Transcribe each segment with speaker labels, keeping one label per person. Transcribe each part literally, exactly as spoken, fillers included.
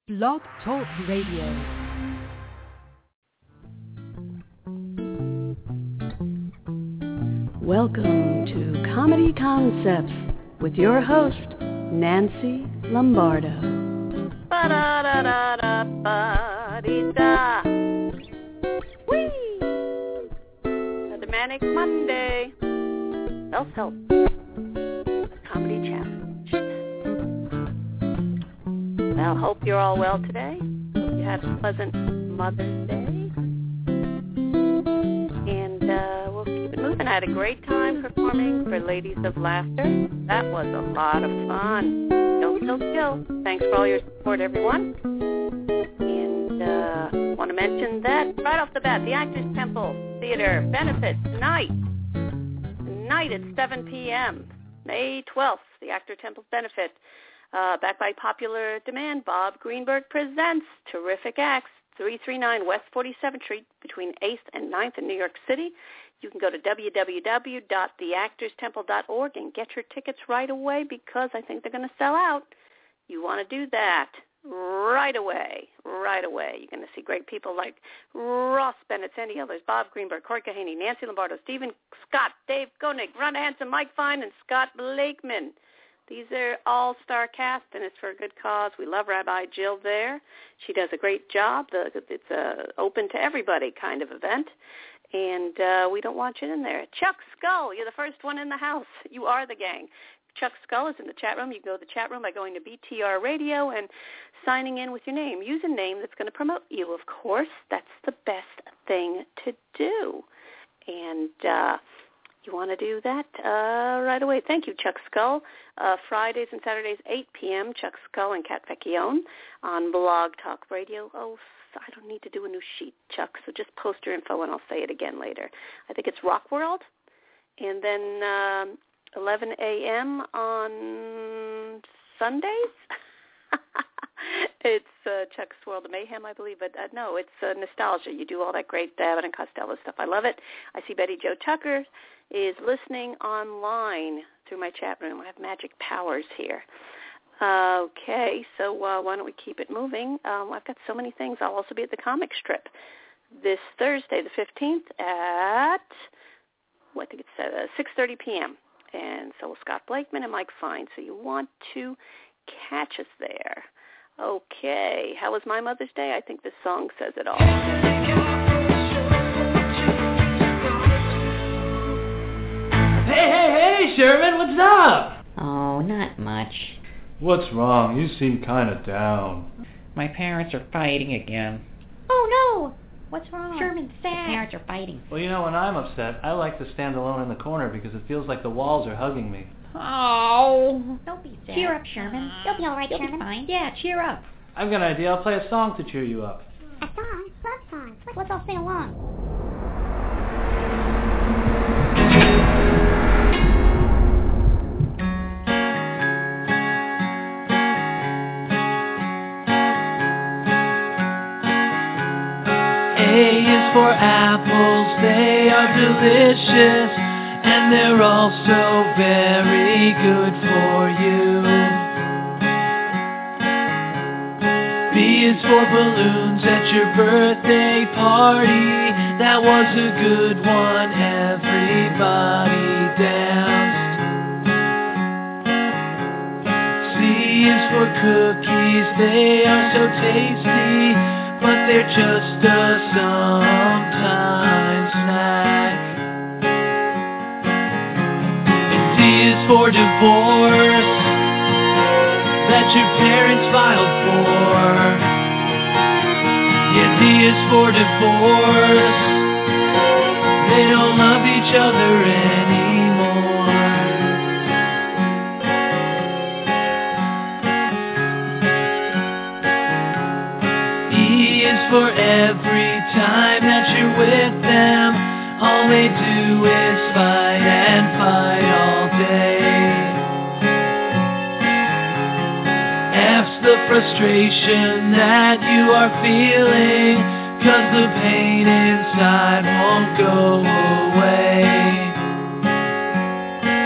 Speaker 1: Blog Talk Radio. Welcome to Comedy Concepts with your host, Nancy Lombardo.
Speaker 2: Ba-da-da-da-da-ba-dee-da. Whee! Another Manic Monday. Self-help. Comedy challenge. Well, hope you're all well today. Hope you had a pleasant Mother's Day. And uh, we'll keep it moving. I had a great time performing for Ladies of Laughter. That was a lot of fun. Don't still still. Thanks for all your support, everyone. And uh, want to mention that right off the bat, the Actors Temple Theater benefit tonight. Tonight at seven p.m., May twelfth, the Actor Temple benefit. Uh, backed by popular demand, Bob Greenberg presents Terrific Acts, three thirty-nine West forty-seventh Street between eighth and ninth in New York City. You can go to w w w dot the actors temple dot org and get your tickets right away because I think they're going to sell out. You want to do that right away, right away. You're going to see great people like Ross Bennett, Sandy Ehlers, Bob Greenberg, Corey Kahaney, Nancy Lombardo, Stephen Scott, Dave Koenig, Ron Hansen, Mike Fine, and Scott Blakeman. These are all-star cast, and it's for a good cause. We love Rabbi Jill there. She does a great job. It's a open to everybody kind of event, and uh, we don't want you in there. Chuck Skull, you're the first one in the house. You are the gang. Chuck Skull is in the chat room. You can go to the chat room by going to B T R Radio and signing in with your name. Use a name that's going to promote you, of course. That's the best thing to do. And uh, you want to do that uh, right away. Thank you, Chuck Skull. Uh, Fridays and Saturdays, eight p.m., Chuck Skull and Kat Vecchione on Blog Talk Radio. Oh, I don't need to do a new sheet, Chuck, so just post your info and I'll say it again later. I think it's Rock World. And then um, eleven a.m. on Sundays. It's uh, Chuck's World of Mayhem, I believe, but uh, no, it's uh, Nostalgia. You do all that great Abbott and Costello stuff. I love it. I see Betty Jo Tucker is listening online through my chat room. I have magic powers here. Okay, so uh, why don't we keep it moving? Um, I've got so many things. I'll also be at the comic strip this Thursday, the fifteenth, at well, I think it's uh, six thirty p.m., and so will Scott Blakeman and Mike Fine. So you want to catch us there. Okay, how was my Mother's Day? I think this song says it all.
Speaker 3: Hey, hey, hey, Sherman, what's up?
Speaker 4: Oh, not much.
Speaker 5: What's wrong? You seem kind of down.
Speaker 4: My parents are fighting again.
Speaker 6: Oh, no! What's wrong? Sherman's sad.
Speaker 4: My parents are fighting.
Speaker 5: Well, you know, when I'm upset, I like to stand alone in the corner because it feels like the walls are hugging me.
Speaker 4: Oh.
Speaker 6: Don't be sad. Cheer up, Sherman. You'll be all right,
Speaker 4: You'll
Speaker 6: Sherman.
Speaker 4: Be fine. Yeah, cheer up.
Speaker 5: I've got an idea. I'll play a song to cheer you up.
Speaker 6: A song? Love songs. Let's all sing along.
Speaker 3: A is for apples, they are delicious, and they're also very good for you. B is for balloons at your birthday party, that was a good one, everybody danced. C is for cookies, they are so tasty, but they're just a sometime snack. D is for divorce, that your parents filed for. Yeah, D is for divorce, they don't love each other anymore. For every time that you're with them, all they do is fight and fight all day. F's the frustration that you are feeling, 'cause the pain inside won't go away.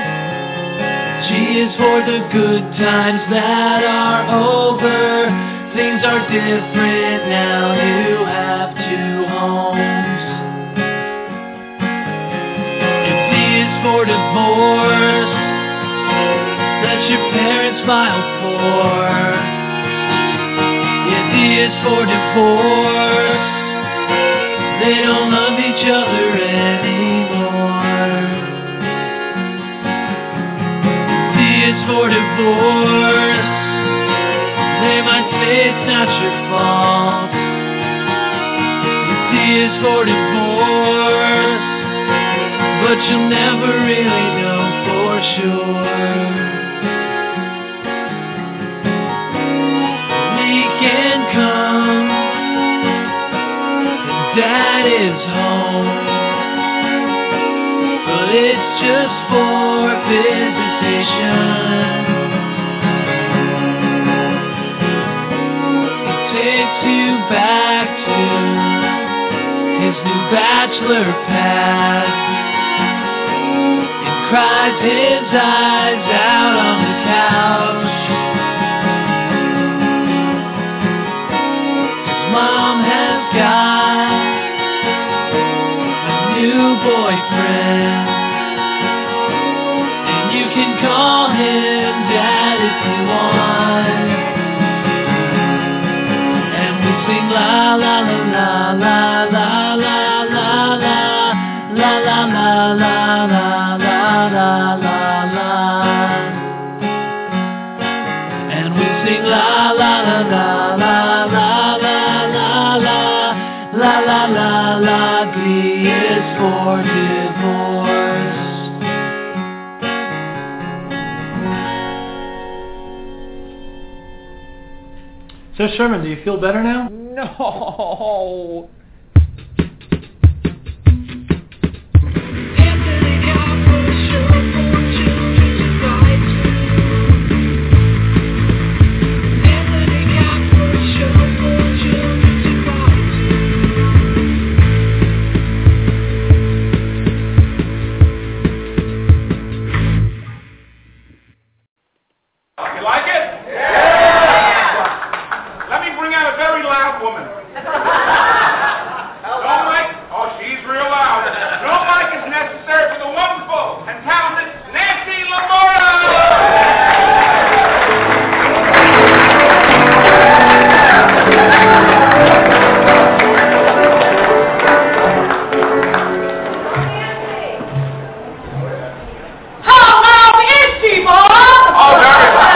Speaker 3: G is for the good times that are over, things are different now. You have two homes. If D is for divorce, that your parents filed for. Yeah, D is for divorce. They don't love each other anymore. D is for divorce. They might say it's not your fault. D is for divorce, but you'll never really know for sure. Weekend comes, and Dad is home, but it's just for visitation. Takes you back to his new bachelor pad and cries his eyes out on the couch. His mom has got a new boyfriend, and you can call him Dad if you want. La la la la la la la la la la la la la la la la la la, and we sing la la la la la la la la la la la la. D is for divorce.
Speaker 5: So Sherman, do you feel better now?
Speaker 4: No.
Speaker 7: You like it? Yeah! Let me bring out a very loud woman. No mic? Oh, she's real loud. No mic is necessary for the wonderful and talented Nancy Lombardo!
Speaker 8: How loud is she, Mom?
Speaker 7: Oh, very loud.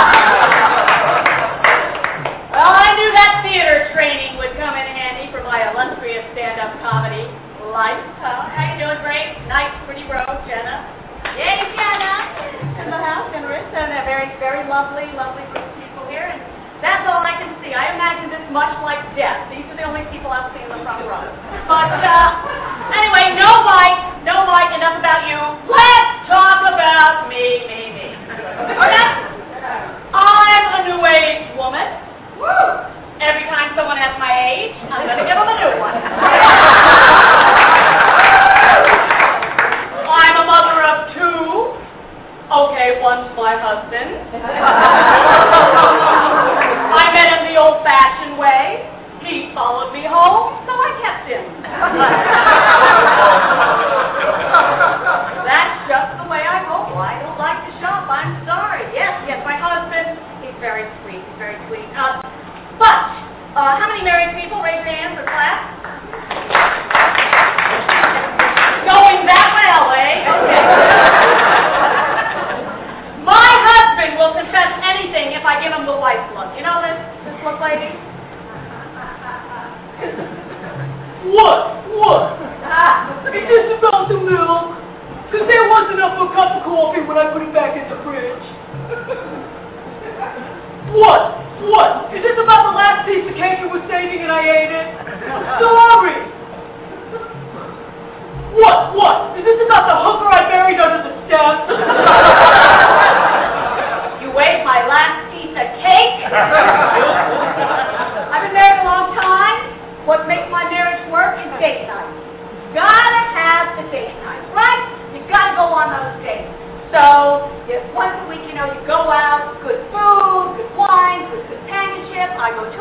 Speaker 8: Well, I knew that theater training would come in handy for my illustrious stand-up comedy life. Uh, how you doing, Grace? Nice, pretty rose, Jenna. Yay, Jenna! In the house, and Rissa, and a very, very lovely, lovely group of people here. And that's all I can see. I imagine this much like death. These are the only people I'll see in the front row. But, uh, anyway, no mic, no mic, enough about you. Let's talk about me, me, me. Okay? I'm a new age woman. Woo! Every time someone asks my age, I'm going to give them a new one. I'm a mother of two. Okay, one's my husband. I met him the old-fashioned way. He followed me home, so I kept him. That's just the way I roll. I don't like to shop. I'm sorry. Yes, yes, my husband, he's very sweet. He's very sweet. Uh, but, uh, how many married people? Raise your hands or clap. Going that well, eh? Okay. My husband will confess anything if I give him the wife look. You know this, this look, lady?
Speaker 9: What? What? Is this about the milk? Because there wasn't enough for a cup of coffee when I put it back in the fridge. What? What? Is this about the last piece of cake you were saving and I ate it? Sorry. What? What? Is this about the hooker I buried under the steps?
Speaker 8: You ate my last piece of cake? I've been married a long time. What makes my marriage work is date night. Gotta have the date night, right? You gotta go on those dates. So, yes, once a week, you know, you go out, good food, good wine, good companionship. I go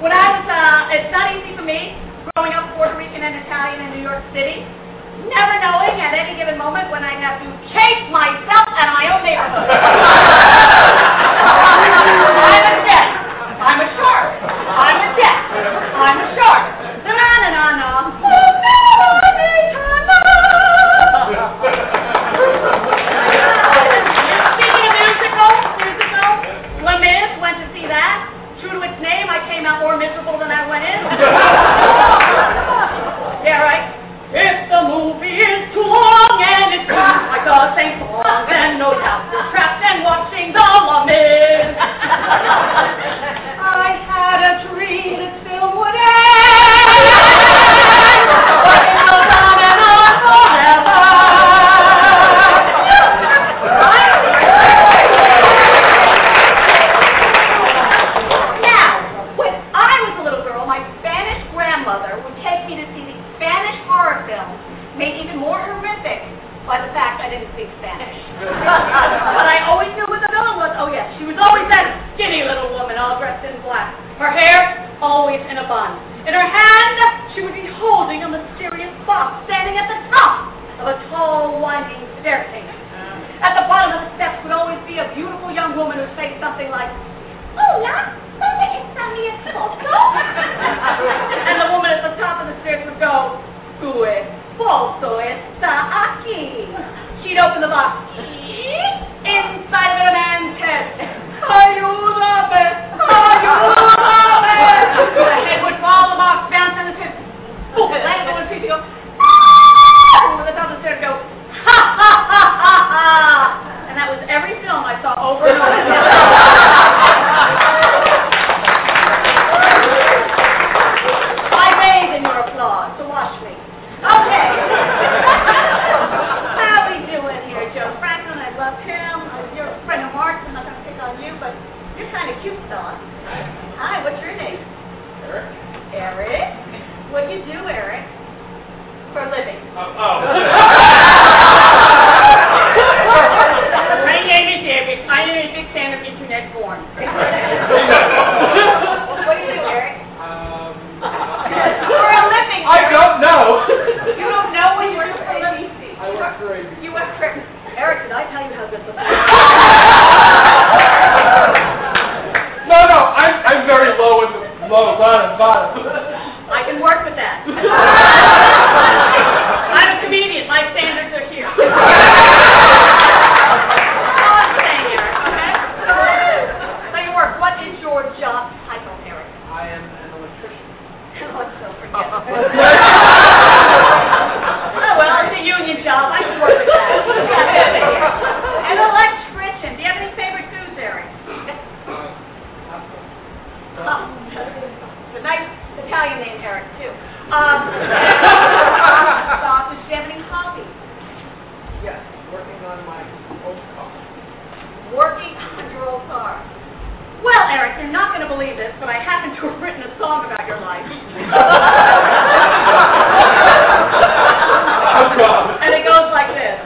Speaker 8: When I was, uh, it's not easy for me, growing up Puerto Rican and Italian in New York City, never knowing at any given moment when I'd have to chase myself and my own neighborhood. I'm a jet. I'm a shark. I'm a jet. I'm a shark. Na-na-na-na. Speaking of musicals, musicals, Les Mis, went to see that. True to its name, I came out more miserable than I went in. Yeah, right. If the movie is too long and it's not like the same song, then no doubt you're trapped and watching the Les Mis. I had a dream this film would end, but it goes on and on forever. Now, when I was a little girl, my Spanish grandmother would take me to see the Spanish horror films, made even more horrific by the fact I didn't speak Spanish. But I always knew who the villain was. Oh yes, she was always that skinny little woman all dressed in black. Her hair always in a bun. In her hand, she would be holding a mysterious box standing at the top of a tall, winding staircase. At the bottom of the steps would always be a beautiful young woman who'd say something like, "Hola, ¿dónde está mi esposo?" And the woman at the top of the stairs would go, "Tu esposo está aquí." She'd open the box. Inside of it, a man's head. "Ayúdame! Ayúdame!" The head would fall, the box bounce on his hips. Boom! It landed on his feet. He'd go, "Ah!" Over the top of the stairs, go, "Ha ha ha ha ha!" And that was every film I saw over and over again. I bathe in your applause, so watch me. Okay. How we doing here, Joe Franklin? I love him. You're a friend of Mark's. I'm not going to pick on you, but you're kind of cute, fella. Hi, what's your name? Eric. Eric? What do you do, Eric? For a living?
Speaker 7: Oh. oh.
Speaker 8: My name is Eric. I am a big fan of internet porn. What do you do, Eric?
Speaker 7: Um,
Speaker 8: For a living,
Speaker 7: I
Speaker 8: Eric.
Speaker 7: don't know.
Speaker 8: You don't know what you do for a living?
Speaker 7: I work for A B C.
Speaker 8: You work for... Eric, did I tell you how good this is?
Speaker 7: No, no, I'm, I'm very low in the low, bottom, bottom.
Speaker 8: I can work with that. I'm a comedian. My standards are here. That's all I'm saying, Eric, okay? So you work. What is your job title, Eric?
Speaker 7: I am an electrician.
Speaker 8: Let's go forget it. Oh, well, it's a union job. I can work with that. An electrician. Do you have any favorite foods, Eric? Oh, it's a nice Italian name, Eric, too. Um, uh, do you have any hobbies?
Speaker 7: Yes, working on my old car.
Speaker 8: Working on your old car. Well, Eric, you're not going to believe this, but I happen to have written a song about your life.
Speaker 7: Oh, God.
Speaker 8: And it goes like this.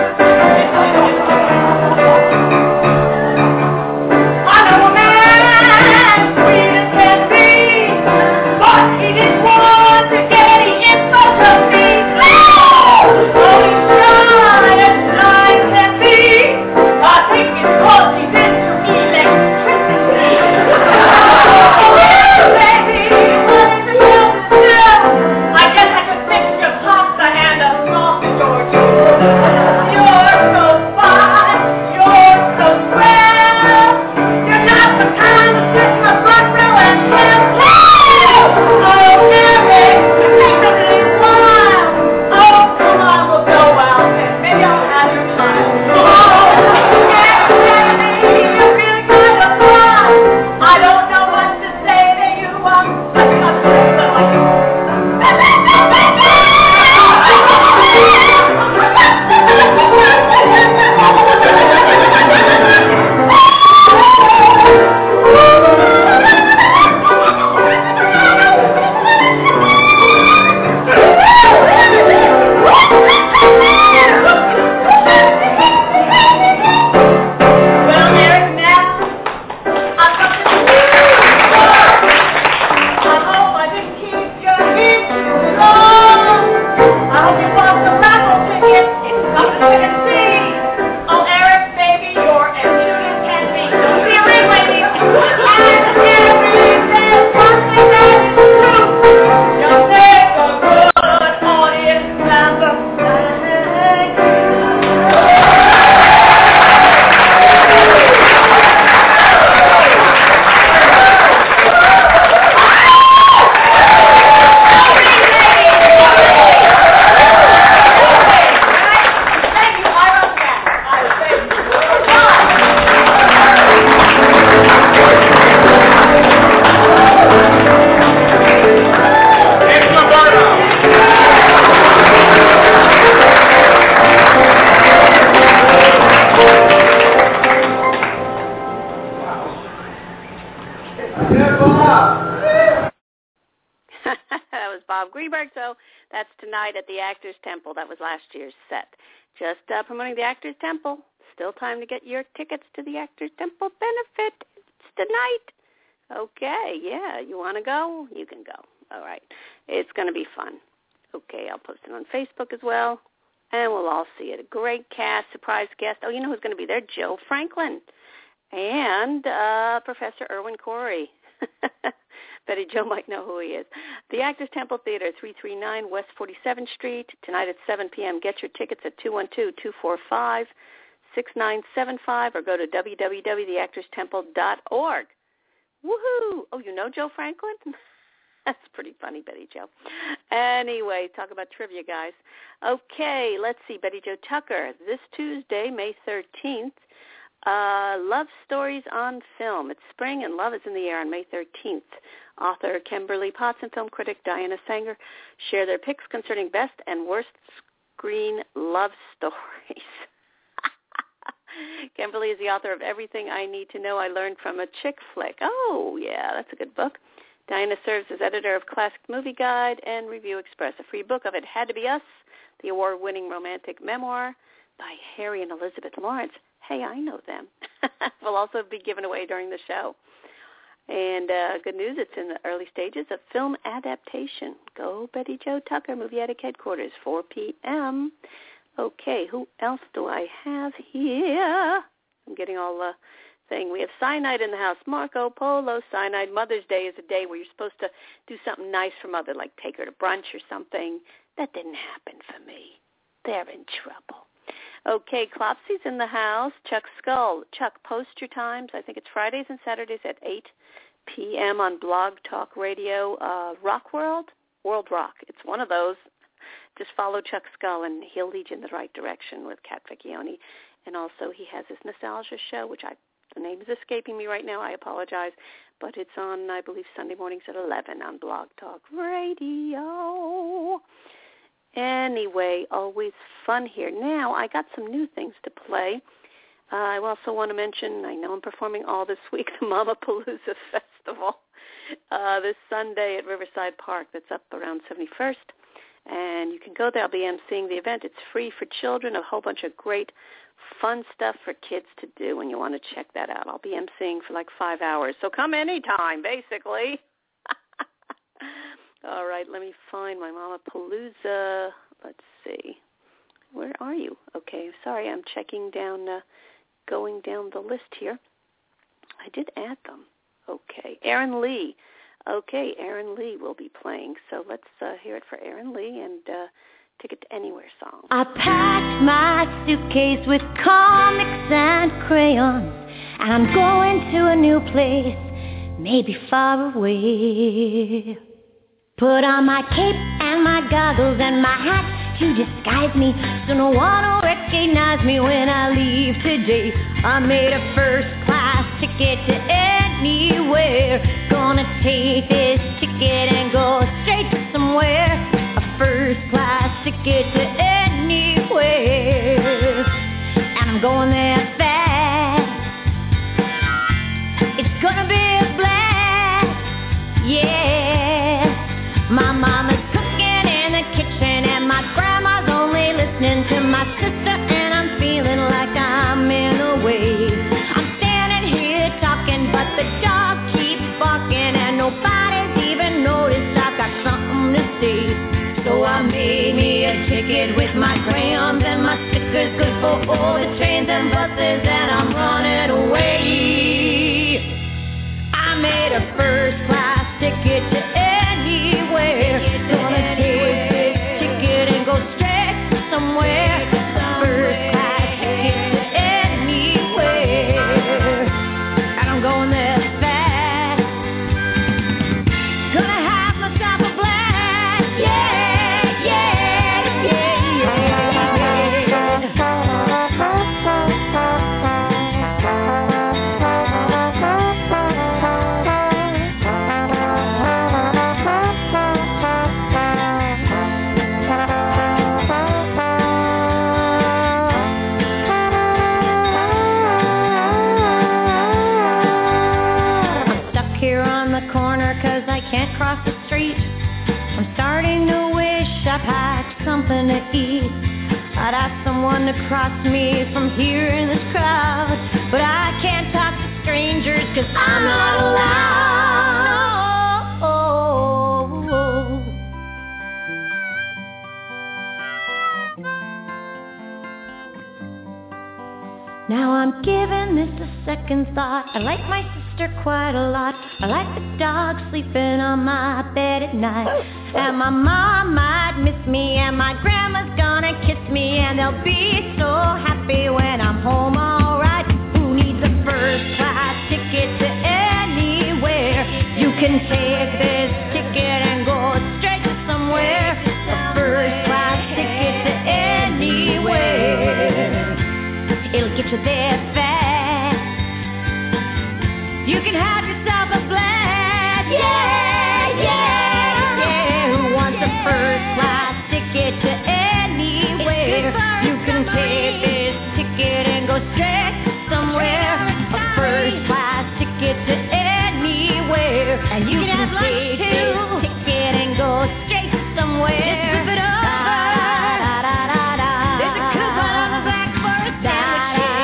Speaker 8: I know a man, sweet as can be, but he didn't want to get in front of me. Oh, he's shy as shy can be. I think it's 'cause he's into electricity.
Speaker 2: was Bob Greenberg. So that's tonight at the Actors Temple. That was last year's set. Just uh, promoting the Actors Temple. Still time to get your tickets to the Actors Temple benefit. It's tonight. Okay, yeah, you want to go? You can go. All right. It's going to be fun. Okay, I'll post it on Facebook as well. And we'll all see it. A great cast, surprise guest. Oh, you know who's going to be there? Joe Franklin and uh, Professor Irwin Corey. Betty Jo might know who he is. The Actors Temple Theater, three thirty-nine West forty-seventh Street, tonight at seven p.m. Get your tickets at two one two, two four five, six nine seven five or go to w w w dot the actors temple dot org. Woohoo! Oh, you know Joe Franklin? That's pretty funny, Betty Jo. Anyway, talk about trivia, guys. Okay, let's see. Betty Jo Tucker, this Tuesday, May thirteenth, uh, Love Stories on Film. It's spring and love is in the air on May thirteenth. Author Kimberly Potts and film critic Diana Sanger share their picks concerning best and worst screen love stories. Kimberly is the author of Everything I Need to Know I Learned from a Chick Flick. Oh, yeah, that's a good book. Diana serves as editor of Classic Movie Guide and Review Express. A free book of It Had to Be Us, the award-winning romantic memoir by Harry and Elizabeth Lawrence. Hey, I know them. Will also be given away during the show. And uh, good news, it's in the early stages of film adaptation. Go Betty Jo Tucker, Movie Addict Headquarters, four p.m. Okay, who else do I have here? I'm getting all the... thing. We have Cyanide in the house. Marco Polo, Cyanide. Mother's Day is a day where you're supposed to do something nice for Mother, like take her to brunch or something. That didn't happen for me. They're in trouble. Okay, Clopsy's in the house. Chuck Skull. Chuck, post your times. I think it's Fridays and Saturdays at eight p.m. on Blog Talk Radio. Uh, Rock World? World Rock. It's one of those. Just follow Chuck Skull, and he'll lead you in the right direction with Kat Vecchione. And also he has his Nostalgia show, which I the name is escaping me right now. I apologize. But it's on, I believe, Sunday mornings at eleven on Blog Talk Radio. Anyway, always fun here. Now, I got some new things to play. Uh, I also want to mention, I know I'm performing all this week, the Mamapalooza Festival uh, this Sunday at Riverside Park. That's up around seventy-first. And you can go there. I'll be emceeing the event. It's free for children, a whole bunch of great fun stuff for kids to do, and you want to check that out. I'll be emceeing for like five hours, so come anytime, basically. All right, let me find my Mamapalooza. Let's see. Where are you? Okay, sorry, I'm checking down, uh, going down the list here. I did add them. Okay, Aaron Lee. Okay, Aaron Lee will be playing, so let's uh, hear it for Aaron Lee and uh, Ticket to Anywhere song.
Speaker 10: I packed my suitcase with comics and crayons, and I'm going to a new place, maybe far away. Put on my cape and my goggles and my hat to disguise me, so no one will recognize me when I leave today. I made a first-class ticket to anywhere. Gonna take this ticket and go straight to somewhere. A first-class ticket to anywhere, and I'm going there fast. It's gonna be a blast, yeah. My mama's cooking in the kitchen and my grandma's only listening to my sister, and I'm feeling like I'm in a wave. I'm standing here talking, but the dog keeps barking and nobody's even noticed I've got something to say. So I made me a ticket with my crayons and my stickers, good for all the trains and buses, and I'm running away. I made a first-class ticket to anywhere. Gonna take this ticket and go straight to somewhere. First-class ticket to anywhere, and I'm going there fast. Gonna have myself a blast, yeah, yeah, yeah, yeah. I'm stuck here on the corner 'cause I can't cross the street. I'm starting something to eat. I'd ask someone to cross me from here in this crowd, but I can't talk to strangers 'cause I'm not allowed. Now I'm giving this a second thought. I like my sister quite a lot. I like the dog sleeping on my bed at night. And my mom might miss me, and my grandma's gonna kiss me, and they'll be so happy when I'm home alright. Who needs a first class ticket to anywhere? You can take this ticket and go straight to somewhere. A first class ticket to anywhere. It'll get you there fast. You can have yourself a blast. Yeah, yeah, yeah. Who wants a first class ticket to anywhere? You can take this ticket and go straight somewhere. A first class ticket to anywhere. And you can take this ticket and go straight somewhere. Just flip it over. There's a coupon on the back for a sandwich.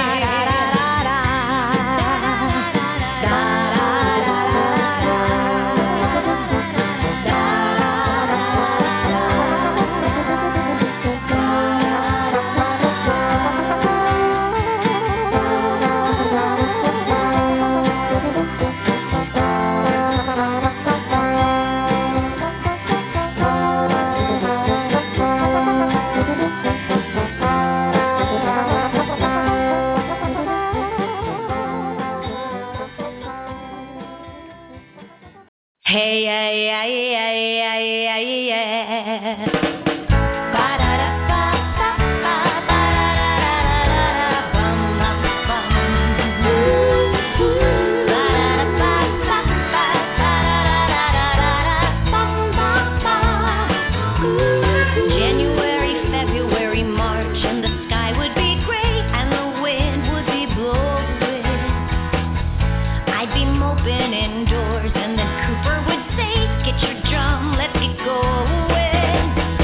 Speaker 10: Hey, yeah, yeah, yeah, yeah, yeah, yeah. January, February, March, and the sky would be gray, and the wind would be blowing. I'd be moping indoors, and then Cooper would say, get your drum, let me go away.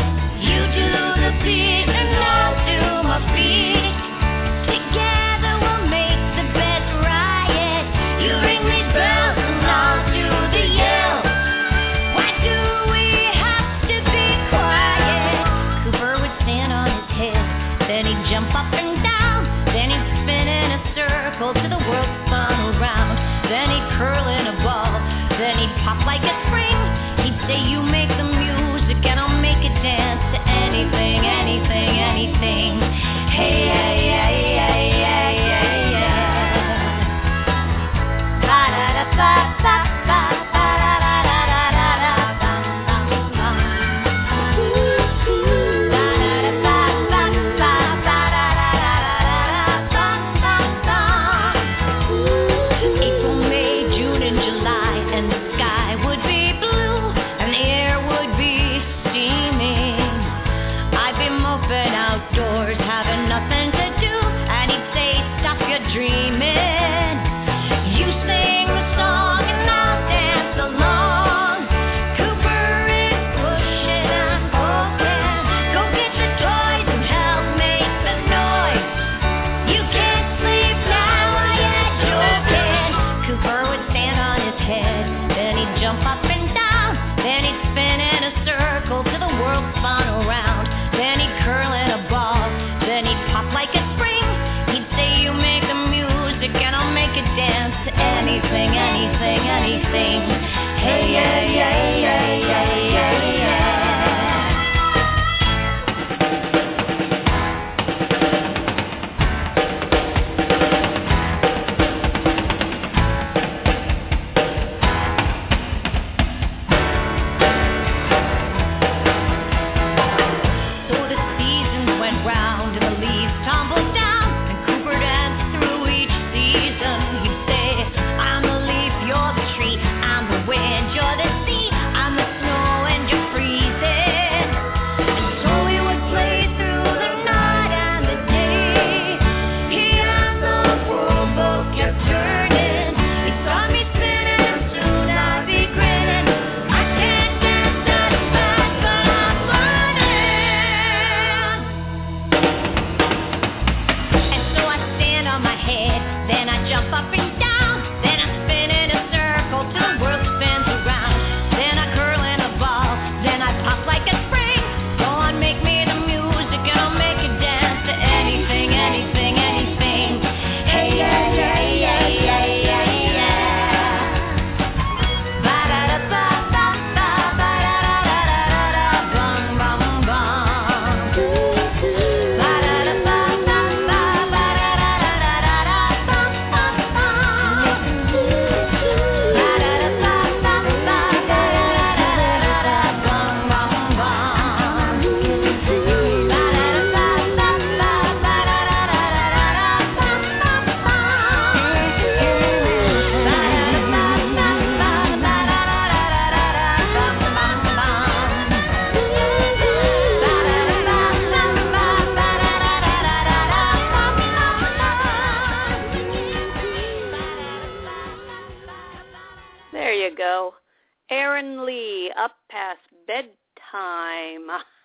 Speaker 2: Up Past Bedtime.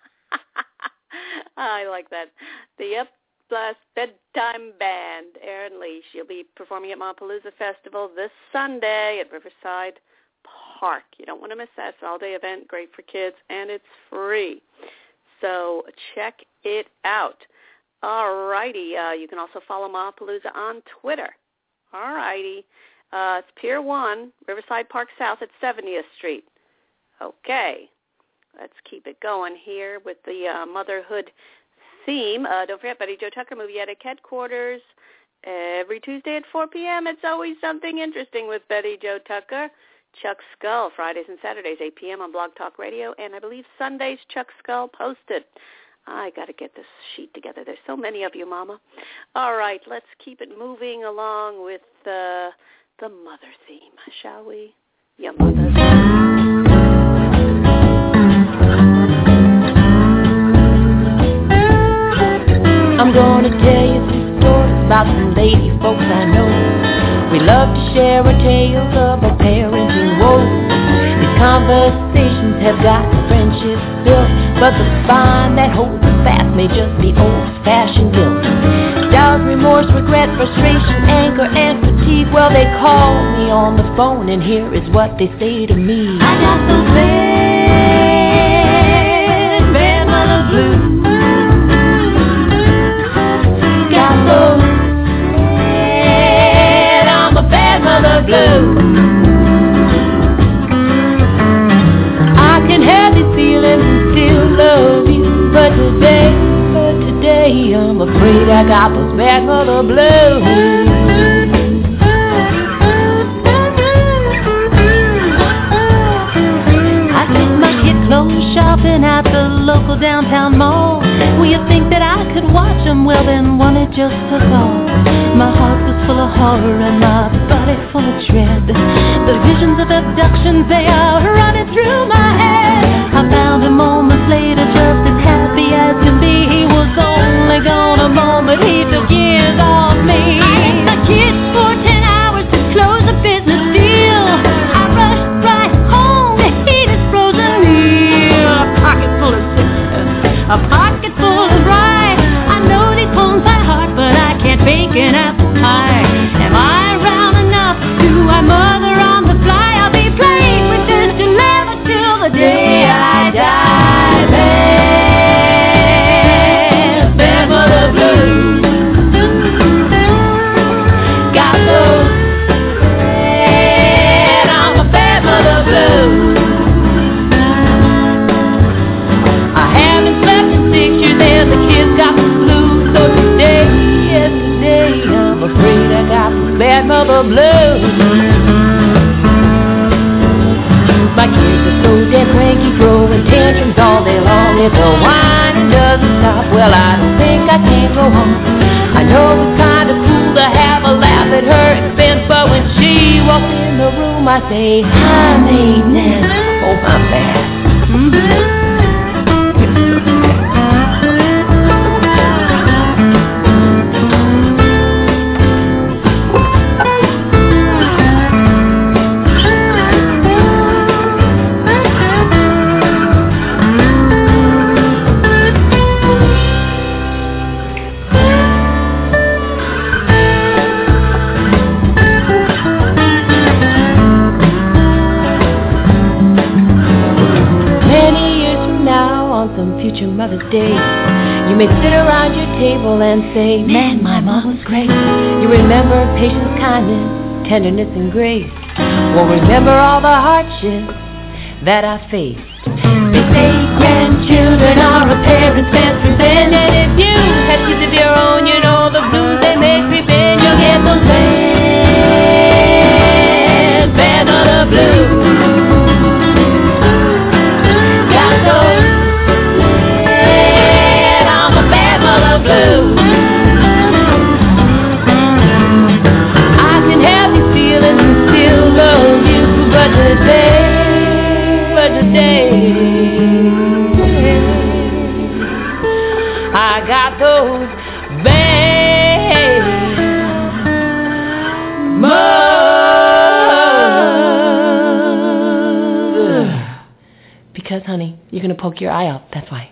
Speaker 2: I like that. The Up Past Bedtime Band, Aaron Lee. She'll be performing at Mapalooza Festival this Sunday at Riverside Park. You don't want to miss that. It's an all-day event, great for kids, and it's free. So check it out. All righty. Uh, you can also follow Mapalooza on Twitter. All righty. Uh, it's Pier one, Riverside Park South at seventieth Street. Okay. Let's keep it going here with the uh, motherhood theme. Uh, don't forget, Betty Jo Tucker Movie Attic Headquarters. Every Tuesday at four p.m. It's always something interesting with Betty Jo Tucker. Chuck Skull, Fridays and Saturdays, eight p.m. on Blog Talk Radio. And I believe Sundays, Chuck Skull posted. I got to get this sheet together. There's so many of you, Mama. All right, let's keep it moving along with uh, the mother theme, shall we? Your mother.
Speaker 11: I'm going to tell you some stories about some lady folks I know. We love to share our tales of our parenting woes. These conversations have got friendships built, but the bond that holds us fast may just be old-fashioned guilt. Doubt, remorse, regret, frustration, anger, and fatigue. Well, they call me on the phone, and here is what they say to me. I got those bad, bad mother blues. Got those bad, I'm a bad mother blues. I can have these feelings and still love you, but today, but today I'm afraid I got those bad mother blues. I took my kid clothes shopping at the local downtown mall. Will you think that I could watch them? Well, then one it just took off. My heart was full of horror and my body full of dread. The visions of abductions, they are running through my head. I found him moments later just as happy as can be. He was only gone a moment, he took years off me. I left the kids for ten hours to close a business deal. I rushed right home to eat his frozen meal. A pocket full of cigarettes, a pocket full of rye. I know these bones by heart, but I can't bake an apple pie. Am I round enough to my mother on the fly? I'll be playing with this dilemma till the day I die. Bad, bad mother blues. Got those bad, I'm a bad mother blues. I haven't slept in six years and the kids got the flu. So today, yes today, I'm afraid I got the bad mother blues. My kids are so damn cranky, throwing tantrums all day long. If the whining doesn't stop, well, I don't think I can go on. I know it's kind of cool to have a laugh at her expense, but when she walks in the room, I say, high maintenance. Oh, my bad. Mm-hmm. Mother's Day, you may sit around your table and say, man, my mom was great. You remember patience, kindness, tenderness, and grace. Won't remember all the hardships that I faced. They say grandchildren are a parent's best friend, and if you have kids of your own, you know the blues they make creep in. You'll get those bad, bad mother blues. Got those blues. I can have these feelings and still love you, but today, but today, I got those bad mother Because, honey, you're going to poke your eye out. That's why.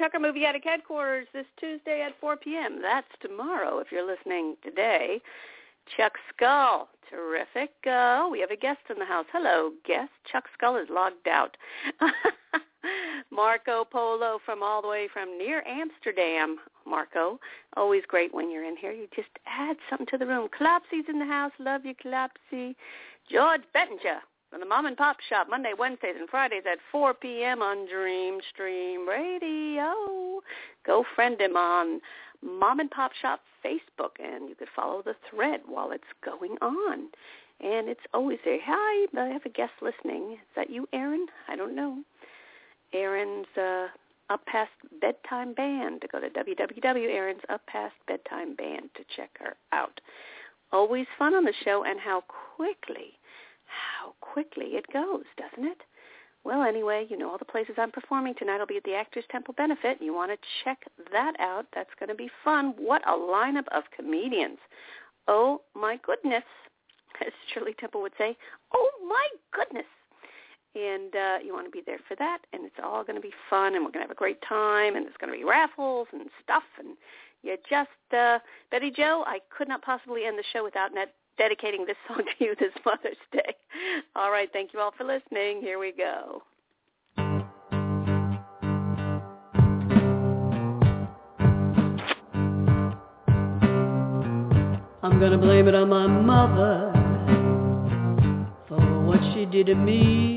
Speaker 2: Tucker Movie Attic Headquarters this Tuesday at four p.m. That's tomorrow if you're listening today. Chuck Skull, terrific. Uh, we have a guest in the house. Hello, guest. Chuck Skull is logged out. Marco Polo from all the way from near Amsterdam. Marco, always great when you're in here. You just add something to the room. Clopsy's in the house. Love you, Clopsy. George Bettinger from the Mom and Pop Shop, Monday, Wednesdays, and Fridays at four p.m. on Dream Stream Radio. Go friend him on Mom and Pop Shop Facebook, and you could follow the thread while it's going on. And it's always there. Hi, I have a guest listening. Is that you, Aaron? I don't know. Aaron's uh, Up Past Bedtime Band. To go to w w w dot aaron's up past bedtime band to check her out. Always fun on the show, and how quickly, how quickly it goes, doesn't it? Well, anyway, you know all the places I'm performing tonight. I'll be at the Actors Temple Benefit. You want to check that out. That's going to be fun. What a lineup of comedians. Oh, my goodness, as Shirley Temple would say, oh, my goodness. And uh, you want to be there for that, and it's all going to be fun, and we're going to have a great time, and there's going to be raffles and stuff, and you just, uh, Betty Jo, I could not possibly end the show without net dedicating this song to you this Mother's Day. All right, thank you all for listening. Here we go.
Speaker 11: I'm gonna blame it on my mother for what she did to me,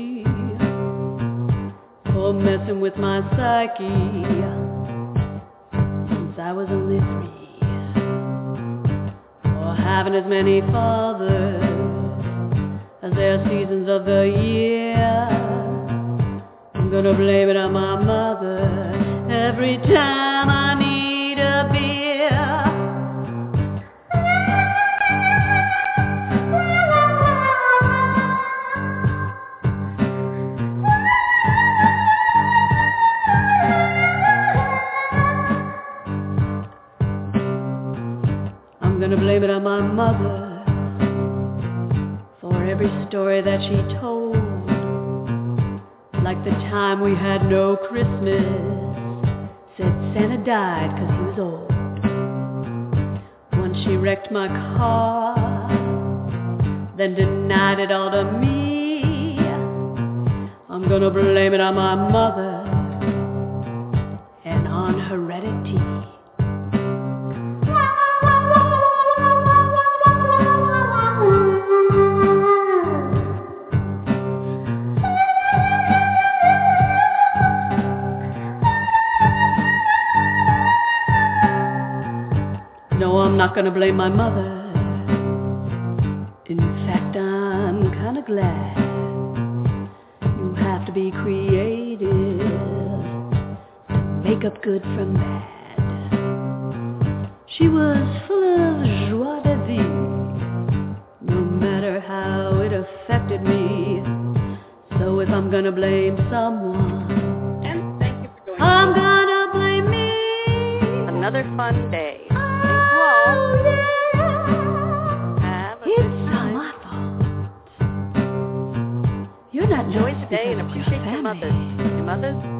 Speaker 11: for messing with my psyche since I was only three, for having as many fathers as there are seasons of the year. I'm gonna blame it on my mother every time I need a beer. I'm gonna blame it on my mother for every story that she told, like the time we had no Christmas, said Santa died 'cause he was old. Once she wrecked my car, then denied it all to me. I'm gonna blame it on my mother and on heredity. No, I'm not gonna blame my mother. In fact, I'm kinda glad. You have to be creative to make up good from bad. She was full of joie de vivre, no matter how it affected me. So if I'm gonna blame someone,
Speaker 2: And thank you for joining
Speaker 11: I'm
Speaker 2: us.
Speaker 11: gonna blame me.
Speaker 2: Another fun day. Have a
Speaker 11: It's
Speaker 2: good
Speaker 11: not
Speaker 2: time.
Speaker 11: my fault. You're not
Speaker 2: Enjoy
Speaker 11: nuts
Speaker 2: today and
Speaker 11: because of your
Speaker 2: appreciate your
Speaker 11: family.
Speaker 2: mothers. Your mothers